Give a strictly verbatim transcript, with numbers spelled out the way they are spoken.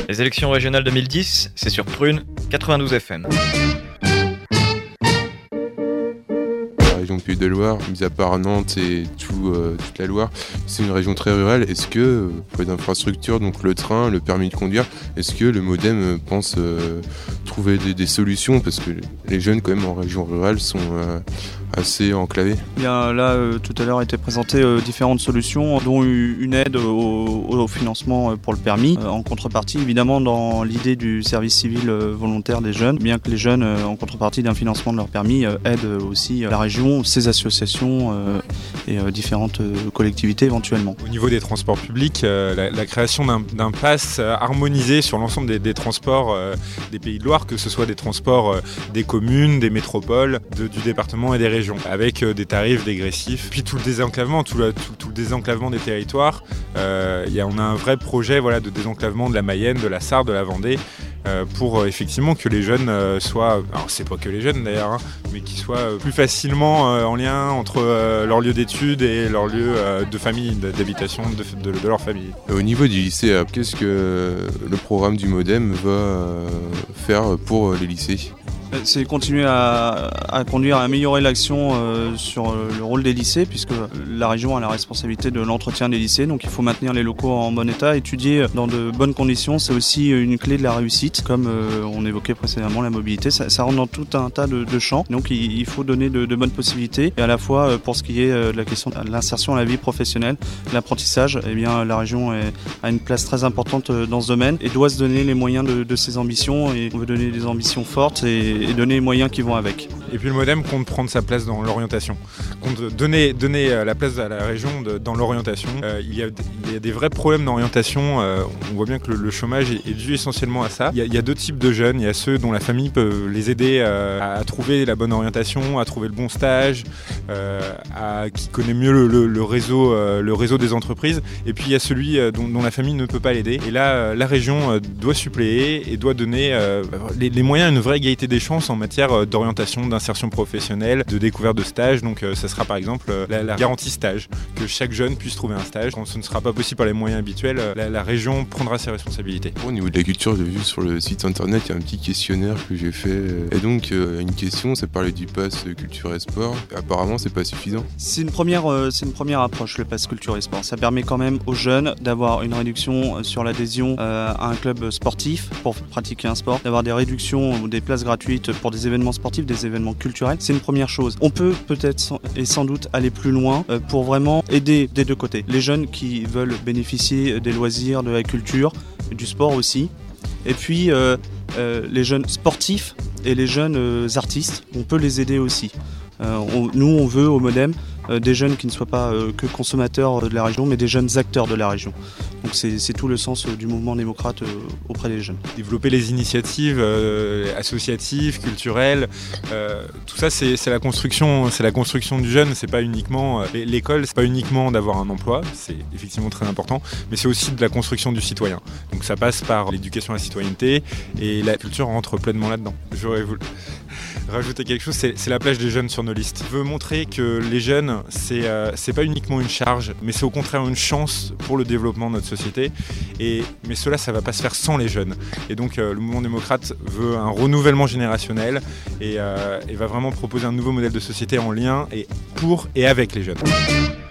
Les élections régionales deux mille dix, c'est sur Prune, quatre-vingt-douze F M. La région Pays de Loire, mis à part Nantes et tout, euh, toute la Loire, c'est une région très rurale. Est-ce que, pour les infrastructures, donc le train, le permis de conduire, est-ce que le MODEM pense euh, trouver des, des solutions? Parce que les jeunes, quand même, en région rurale, sont euh, assez enclavés. Bien, là, euh, tout à l'heure, étaient présentées euh, différentes solutions, dont une aide au, au financement pour le permis. Euh, en contrepartie, évidemment, dans l'idée du service civil euh, volontaire des jeunes, bien que les jeunes, euh, en contrepartie d'un financement de leur permis, euh, aident aussi euh, la région, ses associations euh, et euh, différentes euh, collectivités éventuellement. Au niveau des transports publics, euh, la, la création d'un, d'un pass euh, harmonisé sur l'ensemble des, des transports euh, des Pays de Loire, que ce soit des transports euh, des communes, des métropoles, de, du département et des régions, avec euh, des tarifs dégressifs. Puis tout le désenclavement, tout, la, tout, tout le désenclavement des territoires. Euh, y a, on a un vrai projet voilà, de désenclavement de la Mayenne, de la Sarre, de la Vendée, euh, pour euh, effectivement que les jeunes euh, soient, alors c'est pas que les jeunes d'ailleurs, hein, mais qu'ils soient euh, plus facilement euh, en lien entre euh, leur lieu d'études et leur lieu euh, de famille, d'habitation de, de, de leur famille. Au niveau du lycée, qu'est-ce que le programme du MODEM va euh, faire pour les lycées ? C'est continuer à, à conduire, à améliorer l'action euh, sur le rôle des lycées, puisque la région a la responsabilité de l'entretien des lycées, donc il faut maintenir les locaux en bon état. Étudier dans de bonnes conditions, c'est aussi une clé de la réussite, comme euh, on évoquait précédemment la mobilité. Ça, ça rentre dans tout un tas de, de champs, donc il, il faut donner de, de bonnes possibilités. Et à la fois, pour ce qui est de la question de l'insertion à la vie professionnelle, l'apprentissage, eh bien, la région est, a une place très importante dans ce domaine et doit se donner les moyens de, de ses ambitions. Et on veut donner des ambitions fortes et et donner les moyens qui vont avec. Et puis le MODEM compte prendre sa place dans l'orientation, compte donner, donner la place à la région de, dans l'orientation. Euh, il, y a, il y a des vrais problèmes d'orientation, euh, on voit bien que le, le chômage est, est dû essentiellement à ça. Il y, a, il y a deux types de jeunes, il y a ceux dont la famille peut les aider euh, à, à trouver la bonne orientation, à trouver le bon stage, euh, à, qui connaît mieux le, le, le, réseau, euh, le réseau des entreprises, et puis il y a celui euh, dont, dont la famille ne peut pas l'aider. Et là, euh, la région euh, doit suppléer et doit donner euh, les, les moyens à une vraie égalité des chances en matière d'orientation, d'insertion professionnelle, de découverte de stage. Donc euh, ça sera par exemple euh, la, la garantie stage, que chaque jeune puisse trouver un stage. Quand ce ne sera pas possible par les moyens habituels, euh, la, la région prendra ses responsabilités. Au niveau de la culture, j'ai vu sur le site internet, il y a un petit questionnaire que j'ai fait. Et donc euh, une question, ça parlait du pass culture et sport. Apparemment, c'est pas suffisant. C'est une première, euh, c'est une première approche, le pass culture et sport. Ça permet quand même aux jeunes d'avoir une réduction sur l'adhésion euh, à un club sportif pour pratiquer un sport, d'avoir des réductions ou des places gratuites pour des événements sportifs, des événements culturels. C'est une première chose. On peut peut-être et sans doute aller plus loin euh, pour vraiment aider des deux côtés. Les jeunes qui veulent bénéficier des loisirs, de la culture, du sport aussi. Et puis euh, euh, les jeunes sportifs et les jeunes euh, artistes, on peut les aider aussi. Euh, on, nous, on veut au MODEM euh, des jeunes qui ne soient pas euh, que consommateurs de la région, mais des jeunes acteurs de la région. Donc c'est, c'est tout le sens euh, du mouvement démocrate euh, auprès des jeunes. Développer les initiatives euh, associatives, culturelles, euh, tout ça c'est, c'est la construction, c'est la construction du jeune. C'est pas uniquement euh, l'école, c'est pas uniquement d'avoir un emploi, c'est effectivement très important, mais c'est aussi de la construction du citoyen. Donc ça passe par l'éducation à la citoyenneté et la culture rentre pleinement là-dedans. J'aurais voulu rajouter quelque chose, c'est, c'est la place des jeunes sur nos listes. Je veux montrer que les jeunes, c'est, euh, c'est pas uniquement une charge, mais c'est au contraire une chance pour le développement de notre société. Et, mais cela, ça va pas se faire sans les jeunes. Et donc euh, le mouvement démocrate veut un renouvellement générationnel et, euh, et va vraiment proposer un nouveau modèle de société en lien et pour et avec les jeunes.